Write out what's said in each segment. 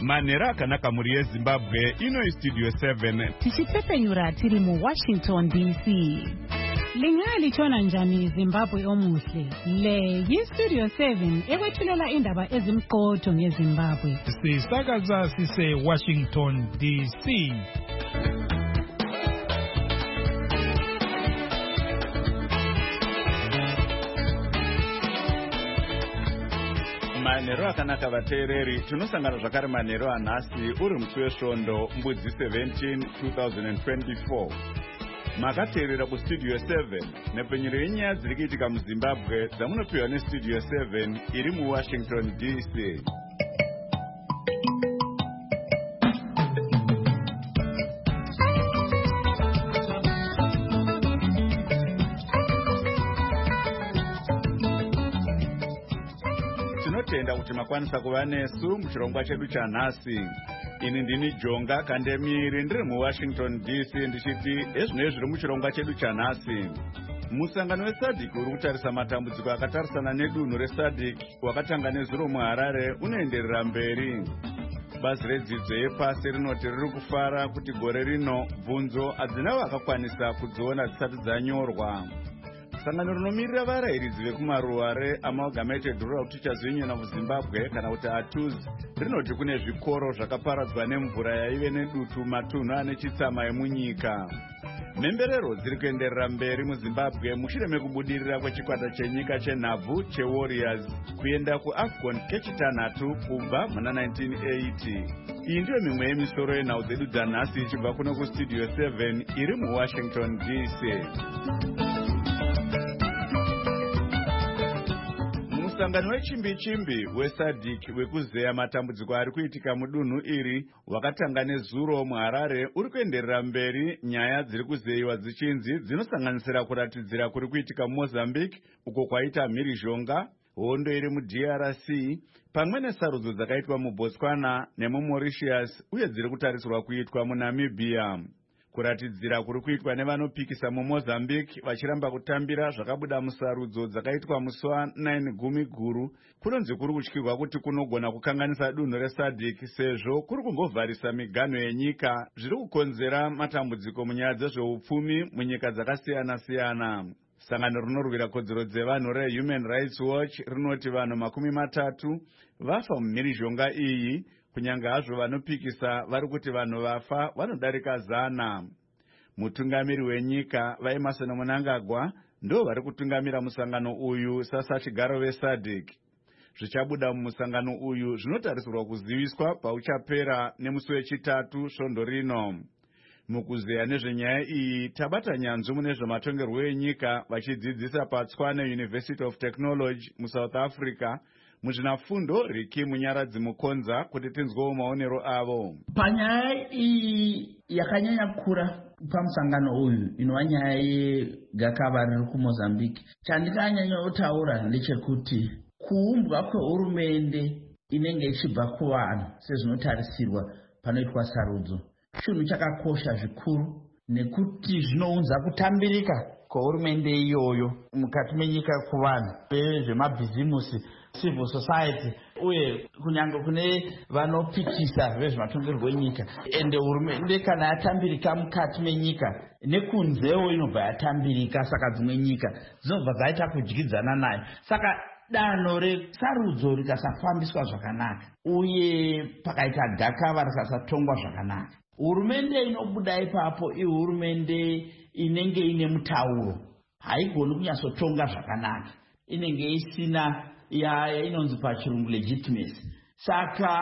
Manera akanaka muri yeZimbabwe ino Studio 7 tichitsepenyura tiri mu Washington DC. Lingalitshona njani Zimbabwe omuhle? Le yiStudio 7 ekwethulela indaba ezimqotho ngeZimbabwe. Sisakaza sise Washington DC. Manero akanaka vateereri, tunosangana zvakare manero anhasi uri musi wesvondo mbudzi 17 2024. Makateerera kuStudio 7 nepfenyuro yenyaya dziri kuitika muZimbabwe dzamunopiwa neStudio 7 iri muWashington DC. Tinotenda kuti makwanisa kuva nesu muchirongwa chedu chanhasi. Ini ndini Jonga Kandemiri ndiri muWashington DC ndichiti ezvinezvi zviri muchirongwa chedu chanhasi. Musangano weSADC uri kutarisa matambudziko akatarisana nedunhu reSADC wakatanga nezuro muHarare unoenderera mberi. Bazi redzidzo yepasi rinoti riri kufara kuti gore rino bvunzo hadzina vakakwanisa kudziona dzisati dzanyorwa. Sangano rinomirira varayiridzi vekumaruwa reAmalgamated Rural Teachers Union of Zimbabwe kana kuti ATUZ rinoti kune zvikoro zvakaparadzwa nemvura yaive nedutu matunhu ane chitsama emunyika. Mhemberero dziri kuenderera mberi muZimbabwe mushure mekubudirira kwechikwata chenyika chenhabvu cheWarriors kuenda kuAFCON kechitanhatu kubva muna 1980. Iyi ndiyo mimwe yemisoro yenhau dzedu dzanhasi ichibva kuno kuStudio 7 iri muWashington DC. Musangano wechimbi-chimbi weSADC wekuzeya matambudziko ari kuitika mudunhu iri wakatanga nezuro muHarare uri kuenderera mberi nyaya dziri kuzeyiwa dzichinzi dzinosanganisira kuratidzira kuri kuitika muMozambique uko kwaita mhirizhonga, hondo iri muDRC pamwe nesarudzo dzakaitwa muBotswana nemuMauritius uye dziri kutarisirwa kuitwa muNamibia. Kuratidzira kuri kuitwa nevanopikisa muMozambique vachiramba kutambira zvakabuda musarudzo dzakaitwa musi wa9 Gumiguru kunonzi kuri kutyirwa kuti kunogona kukanganisa dunhu reSADC sezvo kuri kungovharisa miganho yenyika zviri kukonzera matambudziko munyaya dzezveupfumi munyika dzakasiyana-siyana. Sangano rinorwira kodzero dzevanhu reHuman Rights Watch rinoti vanhu 30 vafa mumhirizhonga iyi, kunyanga hazvo vanopikisa vari kuti vanhu vafa vanodarika 100. Mutungamiri wenyika vaEmmerson Mnangagwa ndo vari kutungamira musangano uyu sasachigaro veSADC. Zvichabuda mumusangano uyu zvinotarisirwa kuziviswa pauchapera nemusi wechitatu svondo rino. Mukuzeya nezvenyaya iyi tabata nyanzvi mune zvematongerwo enyika vachidzidzisa paTshwane University of Technology muSouth Africa muzvinafundo Riki Munyaradzi Mukonza kuti tinzwewo maonero avo. Panyaya iyi yakanyanya kukura pamusangano uyu inova nyaya yegakava riri kuMozambique. Chandinganyanya kutaura ndechekuti kuumbwa kwehurumende inenge ichibva kuvanhu sezvinotarisirwa panoitwa sarudzo chinhu chakakosha zvikuru, nekuti zvinounza kutambirika kwehurumende iyoyo mukati menyika kuvanhu vezvemabhizimusi, civil society uye kunyange kune vanopikisa vezvematongerwo enyika. Ende hurumende kana yatambirika mukati menyika nekunzewo inobva yatambirika, saka dzimwe nyika dzinobva dzaita kudyidzana nayo. Saka danho resarudzo rikasafambiswa zvakanaka uye pakaita gakava rikasatongwa zvakanaka, hurumende inobuda ipapo ihurumende inenge ine mutauro, haigoni kunyatsotonga zvakanaka, inenge isina inonzi pachirungu legitimacy. Saka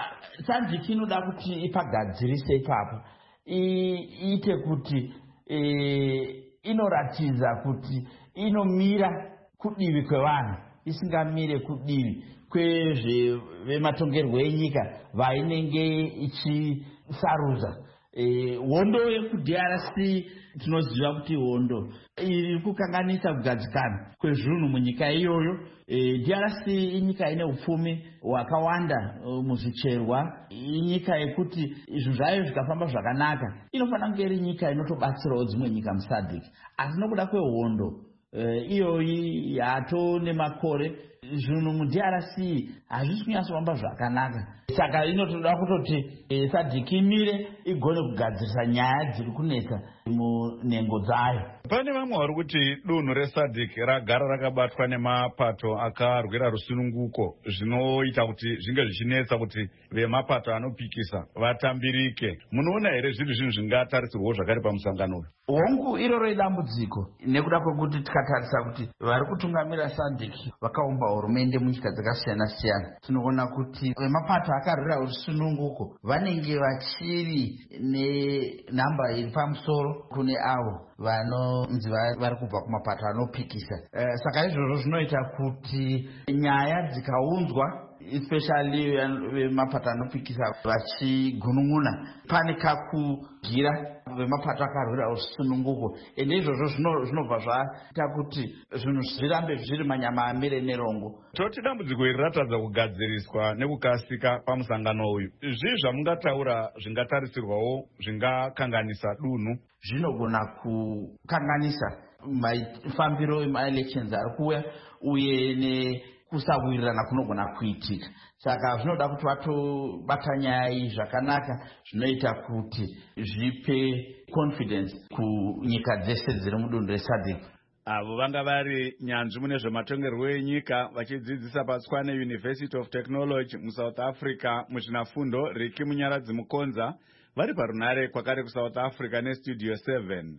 SADC inoda kuti ipagadzirise ipapo, iite kuti inoratidza kuti inomira kudivi kwevanhu, isingamire kudivi kwezvematongerwo enyika vainenge ichisarudza. Hondo yekuDRC tinoziva kuti hondo iri kukanganisa kugadzikana kwezvinhu munyika iyoyo. DRC inyika ine upfumi hwakawanda muzvicherwa, inyika yekuti izvo zvayo zvikafamba zvakanaka inofanira kunge iri nyika inotobatsirawo dzimwe nyika muSADC, asi nokuda kwehondo iyoyi yato nemakore zvinhu muDRC hazvisi kunyatsofamba zvakanaka. Saka inotoda kutoti SADC imire igone kugadzirisa nyaya dziri kunetsa munhengo dzayo. Pane vamwe vari kuti dunhu reSADC ragara rakabatwa nemapato akarwira rusununguko zvinoita kuti zvinge zvichinetsa kuti vemapato anopikisa vatambirike. Munoona here zvinhu zvingatarisirwawo zvakare pamusangano uyu? Hongu iroro idambudziko nekuda kwekuti tikatarisa kuti vari kutungamira SADC vakaumba hurumende munyika dzakasiyana siyana, tinoona kuti vemapato akarwira rusununguko vanenge vachiri nenhamba iri pamusoro kune avo vanonzi vari kubva kumapato anopikisa. Saka izvozvo zvinoita kuti nyaya dzikaunzwa especially vemapato anopikisa vachigunun'una pane kakugira vemapato akarwira rusununguko, ende izvozvo zvinobva zvaita kuti zvinhu zvirambe zviri manyama amire nerongo. Toti dambudziko iri ratadza kugadziriswa nekukasika pamusangano uyu. Zvii zvamungataura zvingatarisirwawo zvingakanganisa dunhu? Zvinogona kukanganisa mafambiro emaelections ari kuuya uye nekusawirirana kunogona kuitika. Saka zvinoda kuti vatobata nyaya iyi zvakanaka, zvinoita kuti zvipe confidence kunyika dzese dziri mudunhu reSADC. Avo vanga vari nyanzvi mune zvematongerwo enyika vachidzidzisa paTshwane University of Technology muSouth Africa muzvinafundo Riki Munyaradzi Mukonza vari parunare kwakare kuSouth Africa neStudio 7.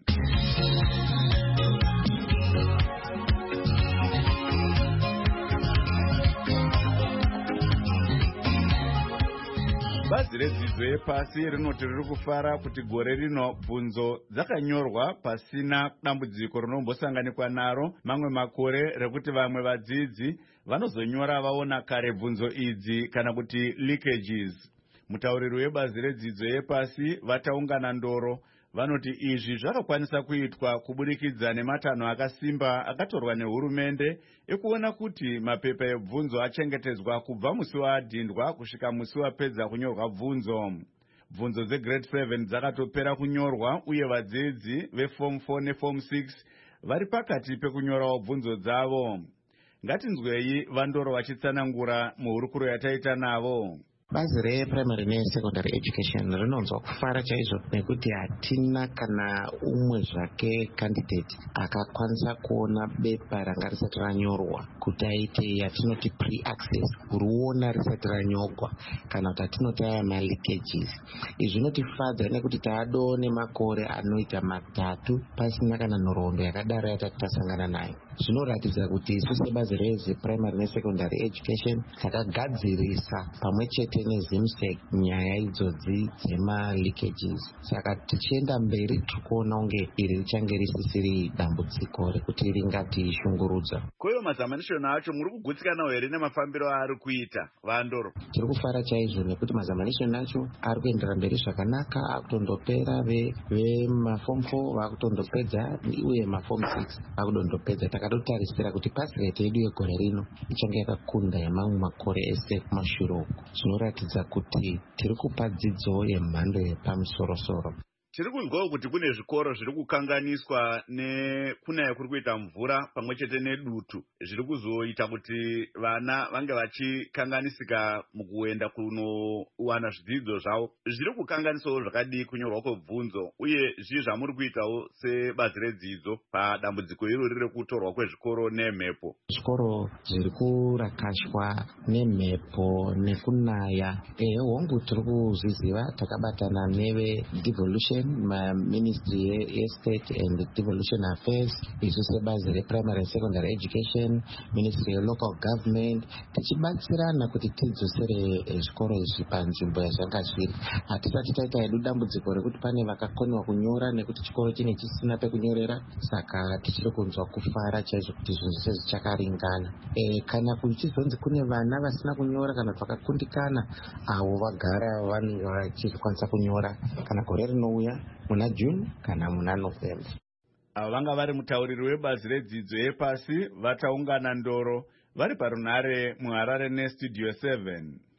Bazi redzidzo yepasi rinoti riri kufara kuti gore rino bvunzo dzakanyorwa pasina dambudziko rinombosanganikwa naro mamwe makore rekuti vamwe vadzidzi vanozonyora vaona kare bvunzo idzi kana kuti leakages. Mutauriri webazi redzidzo yepasi vataungana ndoro vanoti izvi zvakakwanisa kuitwa kubudikidza nematanho akasimba akatorwa nehurumende ekuona kuti mapepa ebvunzo achengetedzwa kubva musi waadhindwa kusvika musi wapedza kunyorwa bvunzo. Bvunzo dzegrade 7 dzakatopera kunyorwa uye vadzidzi veform 4 neform 6 vari pakati pekunyorawo bvunzo dzavo. Ngatinzwei vandoro vachitsanangura muhurukuro yataita navo. Bazi reprimary nesecondary education rinonzwa kufara chaizvo nekuti hatina kana umwe zvake candidate akakwanisa kuona bepa ranga risati ranyorwa kuti aite yatinoti pre-access, kuruona risati ranyorwa kana kuti atinoti aya maleakages. Izvi zvinotifadza nekuti taadoo nemakore anoita 3 pasina kana nhoroondo yakadaro yatati tasangana nayo. Zvinoratidza kuti isu sebazi rezeprimary nesecondary education takagadzirisa pamwe chete nezimsec nyaya idzodzi dzemaleakages. Saka tichienda mberi tikuona unge iri richange risisiri dambudziko rekuti ringatishungurudza. Koivo mazamanishoni acho muri kugutsikanawo here nemafambiro aari kuita vandoro? Tiri kufara chaizvo nekuti mazamanishoni acho ari kuendera mberi zvakanaka, akutondopera vemaform 4 vakutondopedza uye maform 6 vakutondopedza. Takatotarisira kuti pass rate yedu yegore rino ichange yakakunda yamamwe makore ese kumashure uko. Zvinoratidza kuti tiri kupa dzidzo yemhando yepamusoro-soro. Tiri kunzwawo kuti kune zvikoro zviri kukanganiswa nekunaya kuri kuita mvura pamwe chete nedutu zviri kuzoita kuti vana vange vachikanganisika mukuenda kunowana zvidzidzo zvavo. Zviri kukanganisawo zvakadii kunyorwa kwebvunzo uye zvii zvamuri kuitawo sebazi redzidzo padambudziko irori rekutorwa kwezvikoro nemhepo? Zvikoro zviri kurakashwa nemhepo nekunaya. Hongu tiri kuzviziva, takabatana neve devolution Ministry Estate and Devolution Affairs, isu sebazi reprimary and secondary education, Ministry of Local Government, tichibatsirana kuti tidzosere zvikoro izvi panzvimbo yazvanga zviri. Hatisati taita hedu dambudziko rekuti pane vakakoniwa kunyora nekuti chikoro chinenge chisina pekunyorera, saka tichiri kunzwa kufara chaizvo kuti zvinhu zvese zvichakaringana. Kana kuchizonzi kune vana vasina kunyora kana vakakundikana, avo vagara vachikwanisa kunyora kana gore rinouya muna June kana muna November. Ava vanga vari mutauriri webazi redzidzo yepasi vataungana ndoro vari parunare muHarare neStudio 7.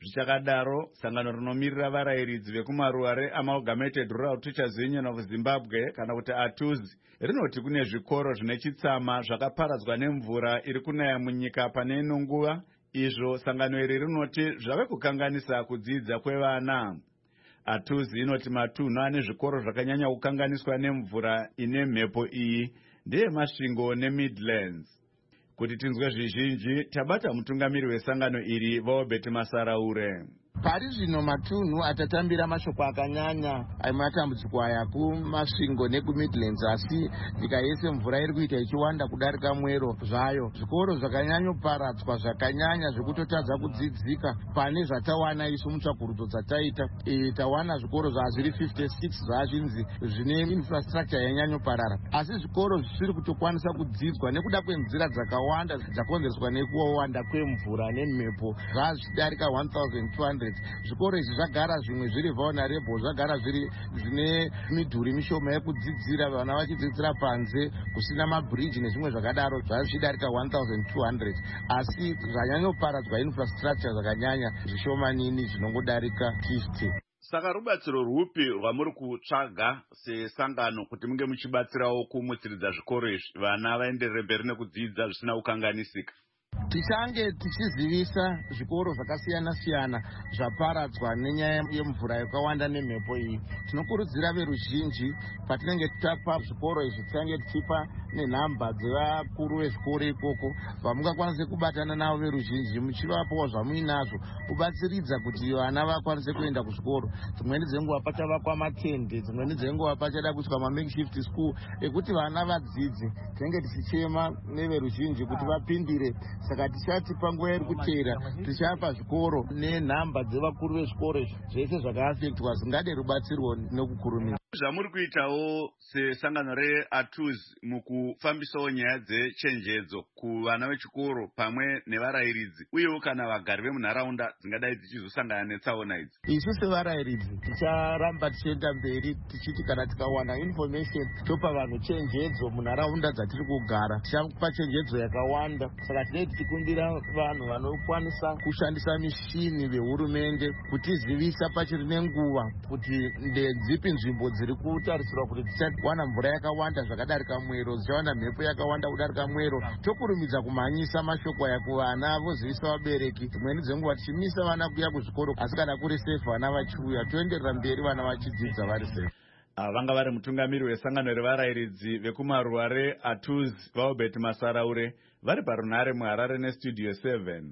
Zvichakadaro, sangano rinomirira varayiridzi vekumaruare Amalgamated Rural Teachers Union of Zimbabwe kana kuti ATUZI rinoti kune zvikoro zvine chitsama zvakaparadzwa nemvura iri kunaya munyika pane ino nguva. Izvo sangano iri rinoti zvave kukanganisa kudzidza kwevana. ATUZI inoti matunhu ane zvikoro zvakanyanya kukanganiswa nemvura ine mhepo iyi ndeyeMasvingo neMidlands. Kuti tinzwe zvizhinji, tabata mutungamiri wesangano iri Vaobert Masaraure. Pari zvino matunhu atatambira mashoko akanyanya amatambudziko aya kuMasvingo nekuMidlands, asi nyika yese mvura iri kuita ichiwanda kudarika mwero zvayo. Zvikoro zvakanyanyoparadzwa zvakanyanya zvekutotadza kudzidzika pane zvatawana isu mutsvakurudzo dzataita. Tawana zvikoro zvazviri 56 zvazvinzi zvine infrastructure yanyanyoparara, asi zvikoro zvisiri kutokwanisa kudzidzwa nekuda kwenzira dzakawanda dzakonzereswa nekuwanda kwemvura nemhepo zvazvidarika 1200. Zvikoro izvi zvagara zvimwe zviri vulnerable, zvagara zvine midhuri mishoma yekudzidzira, vana vachidzidzira panze kusina mabridge nezvimwe zvakadaro, zvazvidarika 1200, asi zvanyanyoparadzwa infrastructure zvakanyanya zvishomanini zvinongodarika 50. Saka rubatsiro rwupi rwamuri kutsvaga sesangano kuti munge muchibatsirawo kumutsiridza zvikoro izvi vana vaenderere mberi nekudzidza zvisina kukanganisika? Tichange tichizivisa zvikoro zvakasiyana-siyana zvaparadzwa nenyaya yemvura yakawanda nemhepo iyi. Tinokurudzira veruzhinji patinenge tapa zvikoro izvi tisange tichipa nenhamba dzevakuru vezvikoro ikoko vamungakwanise kubatana navo veruzhinji muchivapawo zvamuinazvo kubatsiridza kuti vana vakwanise kuenda kuzvikoro. Dzimweni dzenguva pachavakwa matende, dzimweni dzenguva pachada kuiswa mamakeshift school ekuti vana vadzidze. Tinenge tichichema neveruzhinji kuti vapindire. Saka tichati panguva iri kuteera tichapa zvikoro nenhamba dzevakuru vezvikoro zvese zvakaafektwa zvingade rubatsirwo nekukurumidza. Zvamuri kuitawo sesangano reATUZI mukufambisawo nyaya dzechenjedzo kuvana vechikoro pamwe nevarayiridzi uyewo kana vagari vemunharaunda dzingadai dzichizosangana netsaona idzi. Isu sevarayiridzi ticharamba tichienda mberi tichiti kana tikawana information topa vanhu chenjedzo munharaunda dzatiri kugara, tichapa chenjedzo yakawanda. Saka tinenge tichikumbira vanhu vanokwanisa kushandisa mishini vehurumende kutizivisa pachiri nenguva kuti ndedzipi nzvimbo dziri kutarisirwa kuti dzichawana mvura yakawanda zvakadarika mwero, dzichawana mhepo yakawanda kudarika mwero. Tokurumidza kumhanyisa mashoko aya kuvana, vozivisa vabereki. Dzimweni dzenguva tichimisa vana kuya kuzvikoro, asi kana kuri safe vana vachiuya toenderera mberi vana vachidzidza vari safe. Vanga vari mutungamiri wesangano revarayiridzi vekumaruare ATUZI Vaobert Masaraure vari parunhare muHarare nestudio 7.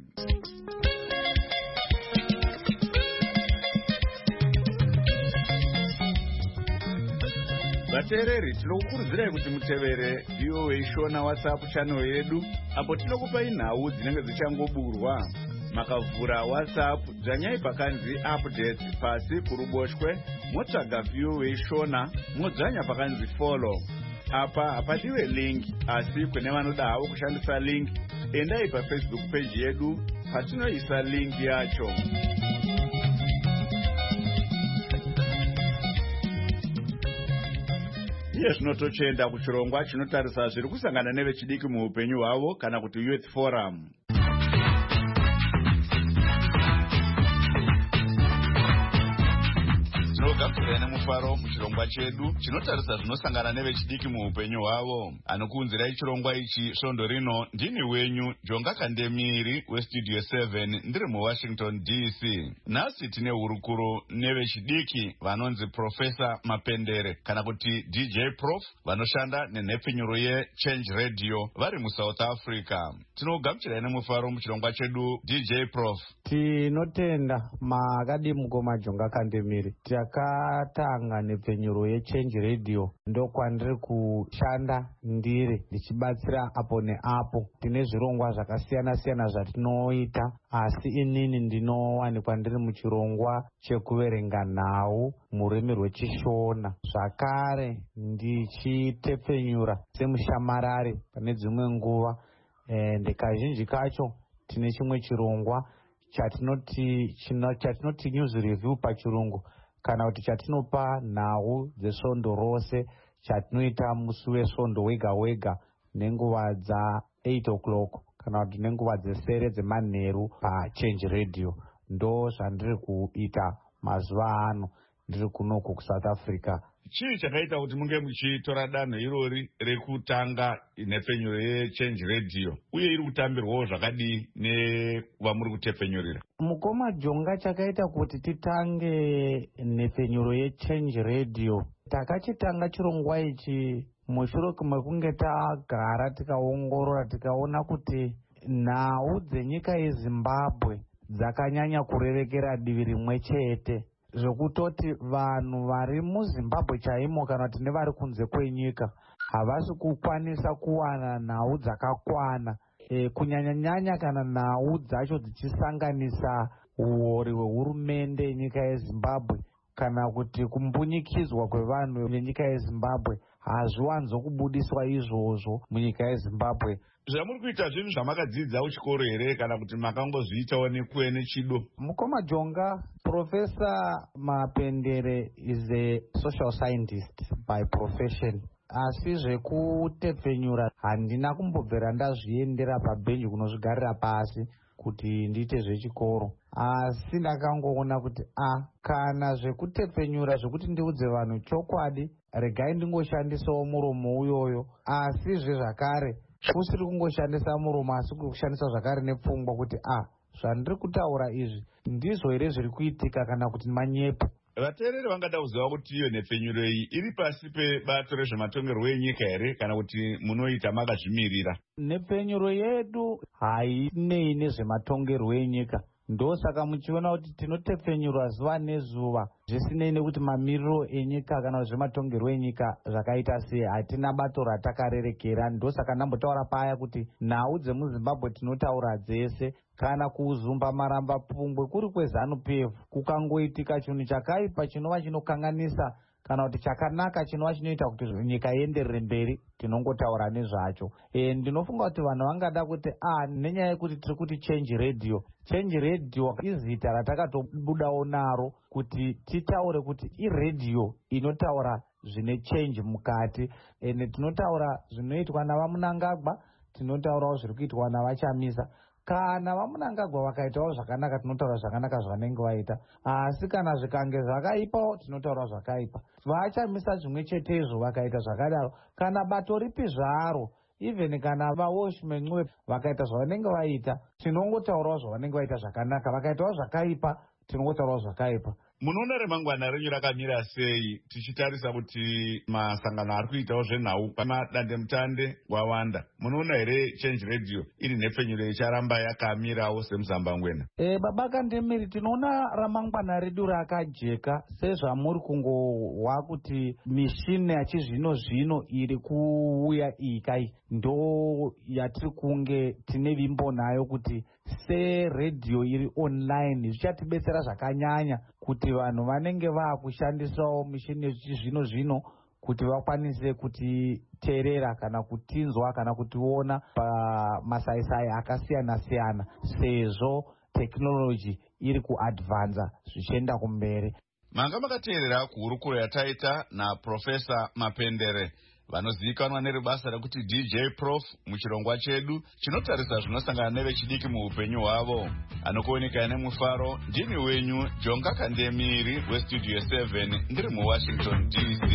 Vateereri, tinokukurudzirai kuti mutevere VOA Shona WhatsApp channel yedu apo tinokupai nhau dzinenge dzichangoburwa. Makavhura WhatsApp dzvanyai pakanzi updates pasi kuruboshwe motsvaga VOA Shona modzvanya pakanzi follow. Apa hapadiwe link, asi kune vanoda havo kushandisa link endai paFacebook page yedu patinoisa link yacho. Iye zvinotochenda kuchirongwa chinotarisa zviri kusangana nevechidiki muupenyu hwavo kana kuti Youth Forum. Tinogadzira nemufaro muchirongwa chedu chinotarisa zvinosangana nevechidiki muupenyu hwavo. Anokuunzirai chirongwa ichi svondo rino ndini wenyu Jonga Kandemiri westudio 7 ndiri muWashington DC. Nhasi tine hurukuro nevechidiki vanonzi Professor Mapendere kana kuti DJ Prof vanoshanda nenhepfenyuro yeChange Radio vari muSouth Africa. Tinogamuchirai nemufaro muchirongwa chedu DJ Prof. Tinotenda makadimukoma Jonga Kandemiri. Takatanga nepfenyuro yeChange Radio ndokwandiri kushanda ndiri ndichibatsira apo neapo. Tine zvirongwa zvakasiyana-siyana zvatinoita, asi inini ndinowanikwa ndiri muchirongwa chekuverenga nhau mururimi rwechishona. Zvakare ndichitepfenyura semushamarari pane dzimwe nguva. Kazhinji kacho tine chimwe chirongwa chatinoti news review pachirungu, kana kuti chatinopa nhau dzesvondo rose chatinoita musi wesvondo wega wega nenguva dza 8 o'clock kana kuti nenguva dzesere dzemanheru paChange Radio. ndo zvandiri kuita mazuva ano ndiri kunoku kuSouth Africa. Chii chakaita kuti munge muchitora danho irori rekutanga nhepfenyuro yeChange Radio uye iri kutambirwawo zvakadii nevamuri kutepfenyurira? Mukoma Jonga, chakaita kuti titange nhepfenyuro yeChange Radio, takachitanga chirongwa ichi mushure mekunge tagara tikaongorora tikaona kuti nhau dzenyika yeZimbabwe dzakanyanya kurerekera divi rimwe chete, zvekutoti vanhu vari muZimbabwe chaimo kana kuti nevari kunze kwenyika havasi kukwanisa kuwana nhau dzakakwana, kunyanya-nyanya kana nhau dzacho dzichisanganisa uori hwehurumende yenyika yeZimbabwe kana kuti kumbunyikidzwa kwevanhu venyika yeZimbabwe hazviwanzokubudiswa izvozvo munyika yeZimbabwe. Zvamuri kuita zvinhu zvamakadzidza kuchikoro here kana kuti makangozviitawo nechido? Mukoma Jonga, Professor Mapendere is a social scientist by profession. Asi zvekutepfenyura handina kumbobvera ndazviendera pabhenji kunozvigarira pasi kuti ndiite zvechikoro, asi ndakangoona kuti kana zvekutepfenyura zvekuti ndiudze vanhu chokwadi, regai ndingoshandisawo muromo uyoyo, asizve zvakare kusiri kungoshandisa muromo asi kushandisa zvakare nepfungwa kuti zvandiri kutaura izvi ndizvo here zviri kuitika kana kuti manyepo. Vateereri vangada kuziva kuti iyo nhepfenyuro iyi iri pasi pebato rezvematongerwo enyika here kana kuti munoita makazvimirira? Nhepfenyuro yedu hainei nezvematongerwo enyika, ndosaka muchiona kuti tinotepfenyura zuva nezuva zvisinei nekuti mamiriro enyika kana zvematongerwo enyika zvakaita sei. Hatina bato ratakarerekera, ndosaka ndambotaura paya kuti nhau dzemuZimbabwe tinotaura dzese, kana kuzumba maramba pungwe kuri kweZANU-PF kukangoitika chinhu chakaipa chinova chinokanganisa kana kuti chakanaka chinova chinoita kuti nyika ienderere mberi, tinongotaura nezvacho. Ndinofunga kuti vanhu vangada kuti nenyaya yekuti tiri kuti Change Radio izita ratakatobudawo naro kuti titaure kuti iredhiyo inotaura zvine change mukati, ende tinotaura zvinoitwa navaMunangagwa, tinotaurawo zviri kuitwa navaChamisa. Kana vaMunangagwa vakaitawo zvakanaka, tinotaura zvakanaka zvanenge vaita, asi kana zvikange zvakaipawo tinotaura zvakaipa. VaChamisa zvimwe chetezvo vakaita zvakadaro, kana bato ripi zvaro, even kana vaWashmen vakaita zvavanenge vaita, tinongotaurawo zvavanenge vaita zvakanaka, vakaitawo zvakaipa tinongotaurawo zvakaipa. Munoona remangwana renyu rakamira sei tichitarisa kuti masangano ari kuitawo zvenhau pamadandemutande wawanda? Munoona here Change Radio iri nhepfenyuro icharamba yakamirawo semuzambangwena? Baba Kandemiri, tinoona ramangwana redu rakajeka sezvamuri kungohwa kuti mishini yachizvino-zvino iri kuuya ikai ndo yatiri kunge tine vimbo nayo kuti seredhiyo iri online zvichatibetsera zvakanyanya kuti vanhu vanenge vaakushandisawo mishini yechizvino-zvino kuti vakwanise kutiteerera kana kutinzwa kana kutiona pamasaisai akasiyana-siyana, sezvo tekinoloji iri kuadvanza zvichienda kumberi. Manga makateerera kuhurukuro yataita naProfesa Mapendere, vanozivikanwa neribasa rekuti DJ Prof muchirongwa chedu chinotarisa zvinosangana nevechidiki muupenyu hwavo. Anokuoneka nemufaro, ndini wenyu Jonga Kandemiri weStudio 7 ndiri muWashington DC.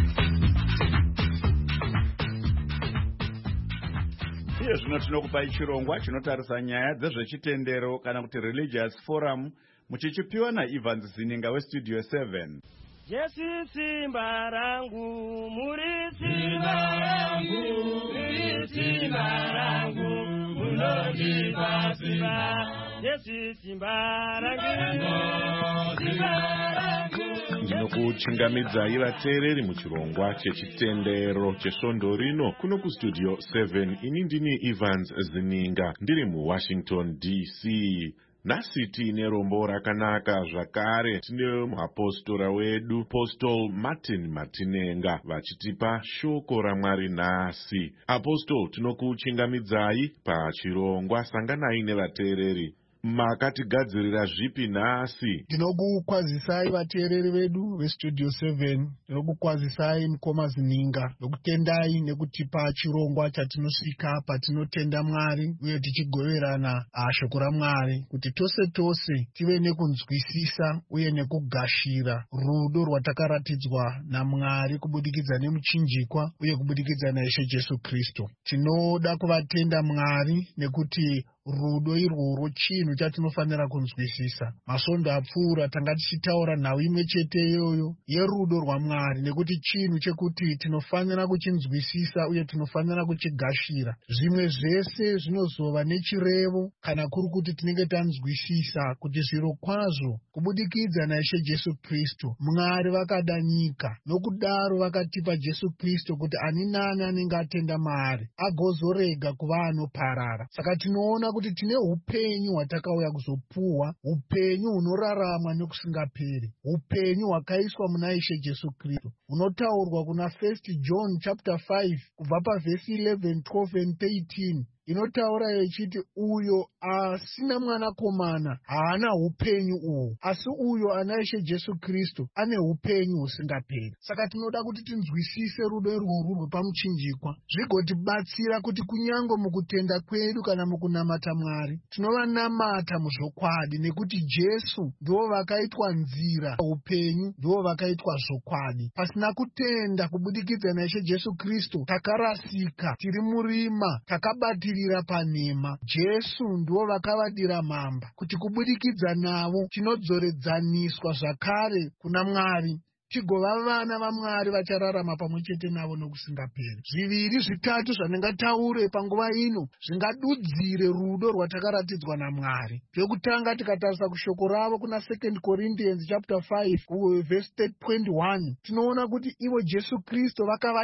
Iye zvino tinokupai chirongwa chinotarisa nyaya dzezvechitendero kana kuti Religious Forum muchichipiwa naEvans Zininga weStudio 7. Yesu simba rangu, muri simba rangu, muri simba rangu, munondipa simba. Yesu simba rangu, simba rangu. Ndinokuchingamidzai vateereri muchirongwa chechitendero chesvondo rino kuno kuStudio 7. Ini ndini Evans Zininga ndiri muWashington DC. Nhasi tiine rombo rakanaka zvakare. Tine muapostora wedu Apostle Martin Matinenga vachitipa shoko raMwari nhasi. Apostle, tinokuchingamidzai pachirongwa. Sanganai nevateereri. makatigadzirira zvipi nhasi? Ndinokukwazisai vateereri vedu vestudio 7, ndinokukwazisai mukoma Zininga nokutendai nekutipa chirongwa chatinosvika patinotenda Mwari uye tichigoverana shoko raMwari kuti tose tive nekunzwisisa uye nekugashira rudo rwatakaratidzwa naMwari kubudikidza nemuchinjikwa uye kubudikidza naIshe Jesu Kristu. Tinoda kuvatenda Mwari nekuti rudo irworwo chinhu chatinofanira kunzwisisa. Masvondo apfuura tanga tichitaura nhau imwe chete iyoyo yerudo rwaMwari, nekuti chinhu chekuti tinofanira kuchinzwisisa uye tinofanira kuchigashira. Zvimwe zvese zvinozova nechirevo kana kuri kuti tinenge tanzwisisa kuti zviro kwazvo kubudikidza naIshe Jesu Kristu Mwari vakada nyika, nokudaro vakatipa Jesu Kristu kuti ani nani anenge atenda maari agozorega kuva anoparara. Saka tinoona kuti tine upenyu hwatakauya kuzopuhwa, upenyu hunoraramwa nekusingaperi, upenyu hwakaiswa muna Ishe Jesu Kristu, hunotaurwa kuna 1 John chapter 5 kubva pavhesi 11, 12 and 13. Inotaura yechiti uyo asina mwanakomana haana upenyu uhu, asi uyo ana Ishe Jesu Kristu ane upenyu husingaperi. Saka tinoda kuti tinzwisise rudo irworwu rwepamuchinjikwa, zvigotibatsira kuti kunyange mukutenda kwedu kana mukunamata Mwari tinovanamata muzvokwadi, nekuti Jesu ndivo vakaitwa nzira, upenyu ndivo vakaitwa zvokwadi. Pasina kutenda kubudikidza naIshe Jesu Kristu takarasika, tiri murima, takabatirira panhema. Jesu ndivo vakavadira mamba kuti kubudikidza navo tinodzoredzwaniswa zvakare kuna Mwari, tigova vana vaMwari vachararama pamwe chete navo nokusingaperi. Zviviri zvitatu zvandingataure panguva ino zvingadudzire rudo rwatakaratidzwa naMwari. Zvekutanga, tikatarisa kushoko ravo kuna 2 Corinthians chapter 5 verse 21, tinoona kuti ivo Jesu Kristu vakava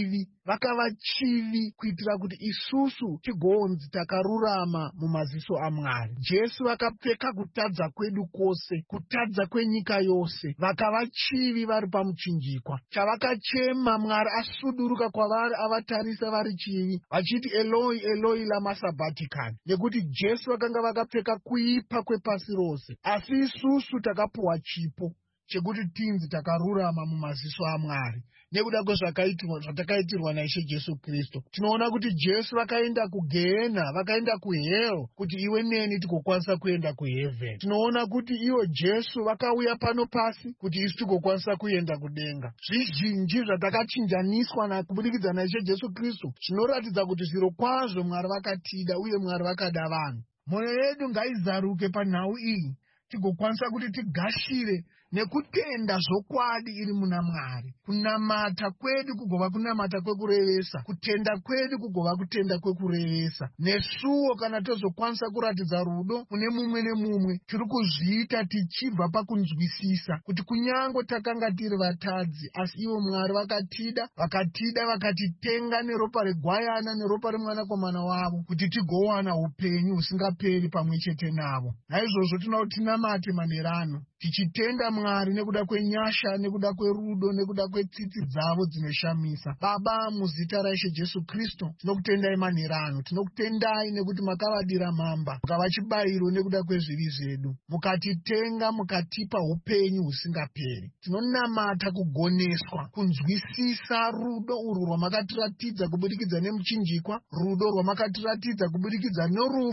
chivi kuitira kuti isusu tigonzi takarurama mumaziso aMwari. Jesu vakapfeka kutadza kwedu kwose, kutadza kwenyika yose, vakava chivi vari pamuchinjikwa. Chavakachema Mwari asuduruka kwavari, avatarisa vari chivi, vachiti Eloi Eloi lama sabachthani, nekuti Jesu vakanga vakapfeka kuipa kwepasi rose, asi isusu takapuhwa chipo chekuti tinzi takarurama mumaziso aMwari nekuda kwezvatakaitirwa naIshe Jesu Kristu. Tinoona kuti Jesu vakaenda kugehena, vakaenda kuhell, kuti iwe neni tigokwanisa kuenda kuheaven. Tinoona kuti iwo Jesu vakauya pano pasi kuti isu tigokwanisa kuenda kudenga. Zvizhinji zvatakachinjaniswa kubudikidza naIshe Jesu Kristu zvinoratidza kuti zviro kwazvo Mwari vakatida uye Mwari vakada vanhu. Mwoyo yedu ngaizaruke panhau iyi, tigokwanisa kuti tigashire nekutenda zvokwadi iri muna Mwari. Kunamata kwedu kugova kunamata kwekurevesa, kutenda kwedu kugova kutenda kwekurevesa. Nesuwo kana tozokwanisa kuratidza rudo kune mumwe nemumwe, tiri kuzviita tichibva pakunzwisisa kuti kunyange takanga tiri vatadzi, asi ivo Mwari vakatida vakatitenga neropa regwayana neropa remwanakomana wavo kuti tigowana upenyu husingaperi pamwe chete navo. Naizvozvo tinoda kuti tinamate manherano tichitenda Mwari nekuda kwenyasha, nekuda kwerudo, nekuda kwetsitsi dzavo dzinoshamisa. Baba, muzita raIshe Jesu Kristu tinokutendai manherano, tinokutendai nekuti makavadira mamba, mukava chibayiro nekuda kwezvivi zvedu, mukatitenga, mukatipa upenyu husingaperi. Tinonamata kugoneswa, kunzwisisa rudo urwu rwamakatiratidza kubudikidza nemuchinjikwa, rudo rwamakatiratidza kubudikidza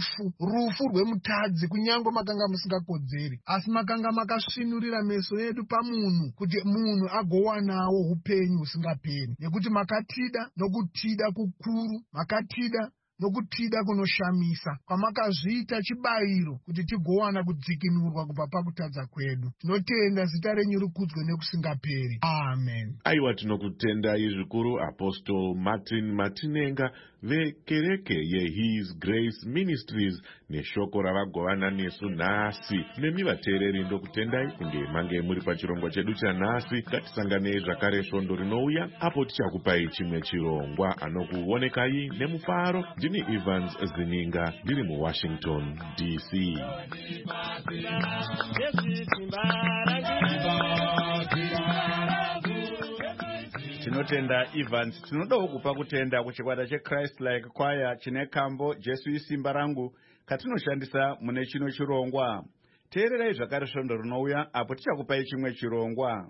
nerufu rwemutadzi, kunyange makanga musingakodzeri, asi makanga makasvinurira meso edu pamunhu kuti munhu agowanawo upenyu husingaperi. Nekuti makatida nokutida kukuru, makatida nokutida kunoshamisa, kwamakazviita chibayiro kuti tigowana kudzikinurwa kubva pakutadza kwedu. Tinotenda, zita renyu rikudzwe nekusingaperi. Amen. Aiwa, tinokutendai zvikuru Apostle Martin Matinenga vekereke yeHis Grace Ministries neshoko ravagovana nesu nhasi. Nemi vateereri ndokutendai kunge mange muri pachirongwa chedu chanhasi. Ngatisanganei zvakare svondo rinouya apo tichakupai chimwe chirongwa. Anokuonekai nemufaro ndini Evans Zininga, ndiri muWashington DC. Tinotenda Evans. Tinodawo kupa kutenda kuchikwata cheChrist Like Choir chine kambo Jesu isimba rangu katinoshandisa mune chino chirongwa. Teererai zvakare svondo rinouya apo tichakupai chimwe chirongwa.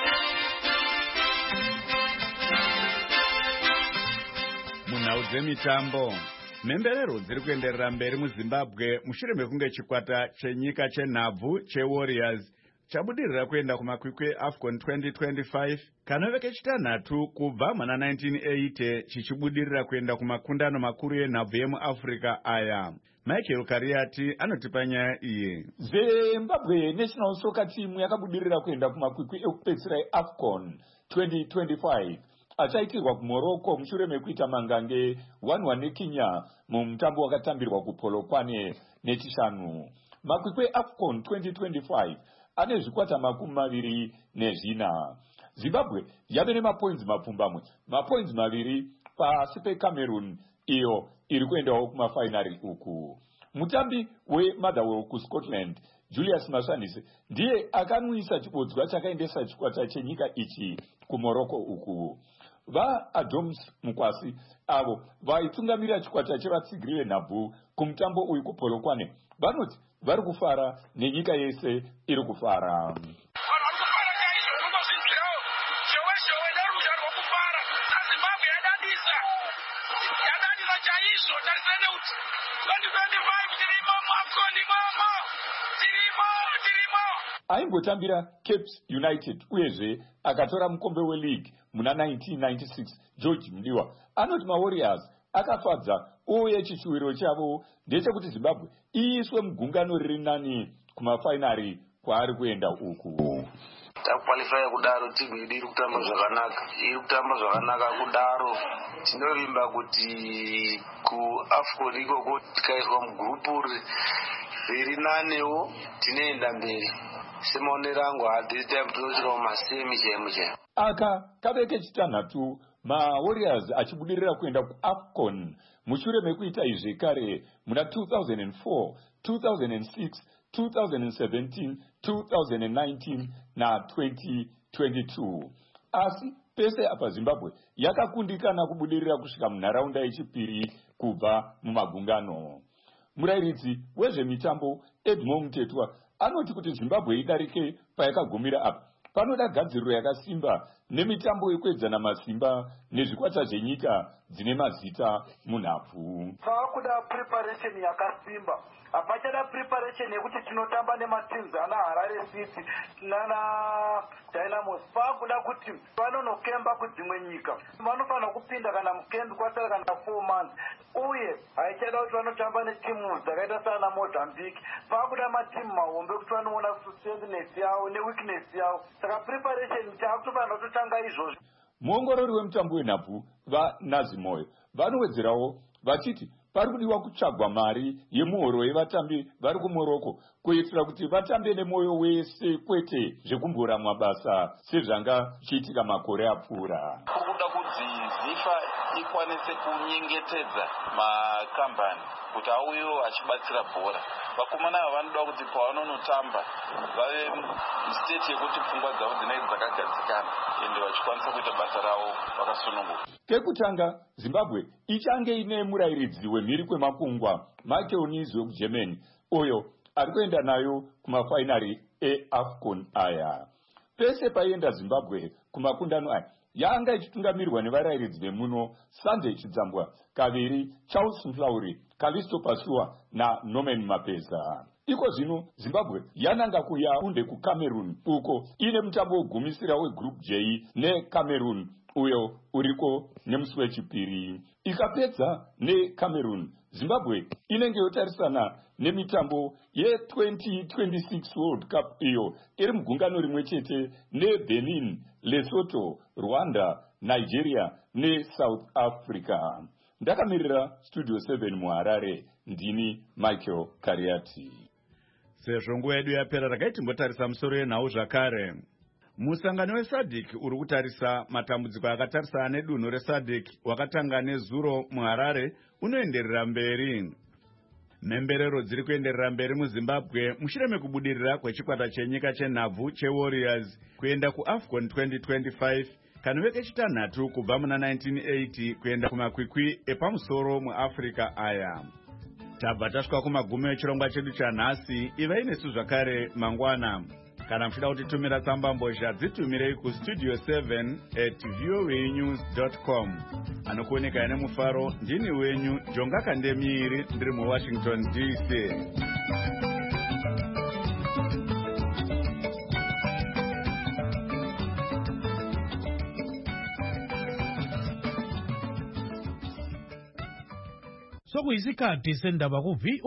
Munhau dzemitambo, mhemberero dziri kuenderera mberi muZimbabwe mushure mekunge chikwata chenyika chenhabvu cheWarriors chabudirira kuenda kumakwikwi AFCON 2025 kanove kechitanhatu kubva muna 1980 chichibudirira kuenda kumakundano makuru enhabvu yemuAfrica aya. Michael Kariati anotipa nyaya iyi. Zimbabwe National Soccer Team yakabudirira kuenda kumakwikwi ekupedzisira eAFCON 2025 achaitirwa kuMorocco mushure mekuita mangange 1-1 neKenya mumutambo wakatambirwa kuPolokwane nechishanu. Makwikwi AFCON 2025 ane zvikwata 24. Zimbabwe yave nemapoints mapfumbamwe, mapoints 2 pasi peCameroon iyo iri kuendawo kumafainari uku. Mutambi weMotherwell kuScotland Julius Maswanise ndiye akanwisa chibodzwa chakaendesa chikwata chenyika ichi kuMorocco uku. VaAdoms Mukwasi avo vaitungamirira chikwata chevatsigiri venhabvu kumutambo uyu kuPolokwane vanoti vari kufara nenyika yese iri kufara. Aimbotambira Cape United uyezve akatora mukombe weleague muna 1996 George Mdiwa anoti maWarriors akafadza uye chichuwiro chavo ndechekuti Zimbabwe iiswe mugungano riri nani kumafainari kwaari kuenda uku. Takuqualifya kudaro timu iri kutamba zvakanaka kudaro tinovimba kuti kuAFCON ikoko tikaiswa mugrupu riri nanewo tinoenda mberi. Semaonero angu this time tinosvika kumasemi chaimu. Aka kave kechitanhatu maWarriors achibudirira kuenda kuAFCON mushure mekuita izvi kare muna 2004, 2006, 2017, 2019 na 2022. Asi pese apa Zimbabwe yakakundikana kubudirira kusvika munharaunda yechipiri kubva mumagungano. Murairidzi wezvemitambo Edmond Mtetwa anoti kuti Zimbabwe idarike payakagumira apa panoda gadziriro yakasimba nemitambo yekuedzana masimba nezvikwata zvenyika dzine mazita munhabvu. Pakuda preparation yakasimba. Apachada preparation yekuti tinotamba nemateams ana Harare City nana Dynamos. Pakuda kuti vanonokemba kudzimwe nyika. Vanofana kupinda kana mukembi kwasara kana 4 months. Uye haichada kuti vanotamba netimu dzakaita sana Mozambique. Pakuda matimu mahombe kuti vanoona strengthness yavo neweakness yavo. Saka preparation takutofana kutotanga izvozvo. Muongorori wemutambo wenhabvu vaNazimoyo vanowedzerawo vachiti pari kudiwa kutsvagwa mari yemuhoro yevatambi vari kuMorocco kuitira kuti vatambe nemoyo wese kwete zvekumbura mabasa sezvanga zvichiitika makore apfuura. Kuda kuti ZIFA ikwanise kunyengetedza makambani kuti auyo achibatsira bhora. Vakomana ava vanoda kuti pavanonotamba vave mustate yekuti pfungwa dzavo dzinenge dzakagadzikana ende vachikwanisa kuita basa ravo vakasununguka. Kekutanga Zimbabwe ichange ine murairidzi wemhiri kwemakungwa Michael Nizi wekuGermany uyo ari kuenda nayo kumafainari eAFCON aya. Pese paienda Zimbabwe kumakundano aya yanga ichitungamirwa nevarairidzi vemuno Sunday Chidzambwa, kaviri Charles Mflauri, Callisto Pasua na Norman Mapeza. Iko zvino Zimbabwe yananga kuyaunde kuCameroon uko ine mutambo wogumisira weGroup J neCameroon uyo uriko nemusi wechipiri. Ikapedza neCameroon, Zimbabwe inenge yotarisana nemitambo ye2026 World Cup iyo iri mugungano rimwe chete neBenin, Lesotho, Rwanda, Nigeria neSouth Africa. Ndakamirira Studio 7 muHarare, ndini Michael Kariati. Sezvo nguva yedu yapera takai timbotarisa musoro yenhau zvakare. Musangano weSADC uri kutarisa matambudziko akatarisana nedunhu reSADC wakatanga nezuro muHarare unoenderera mberi. Mhemberero dziri kuenderera mberi muZimbabwe mushure mekubudirira kwechikwata chenyika chenhabvu cheWarriors kuenda kuAFCON 2025 kanove kechitanhatu kubva muna 1980 kuenda kumakwikwi epamusoro muAfrica aya. tabva tasvika kumagumo echirongwa chedu chanhasi. ivai nesu zvakare mangwana. Kana muchida kutitumira tsambambozha dzitumirei kustudio 7@voanews.com. anokuoneka ine mufaro ndini wenyu Jonga Kandemiiri ndiri muWashington DC. sokuyisikhathi sendaba ku